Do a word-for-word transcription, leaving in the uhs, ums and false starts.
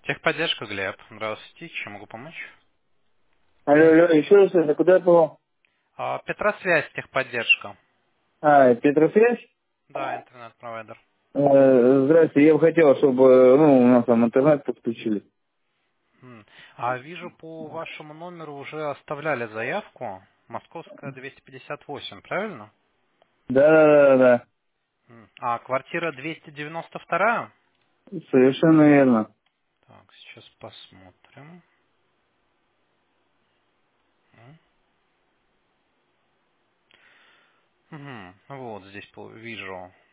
Техподдержка, Глеб. Здравствуйте. Чем могу помочь? Алло, алло, еще раз, это куда было? А, Петросвязь, техподдержка. А, Петросвязь? Да, интернет-провайдер. Э, Здрасте, я бы хотел, чтобы, э, ну, у нас там интернет подключили. М. А вижу, по вашему номеру уже оставляли заявку. Московская двести пятьдесят восемь, правильно? Да, да, да, да, М. А квартира двести девяносто два? да. Совершенно верно. Так, сейчас посмотрим. М. Мгм. Вот здесь по- вижу.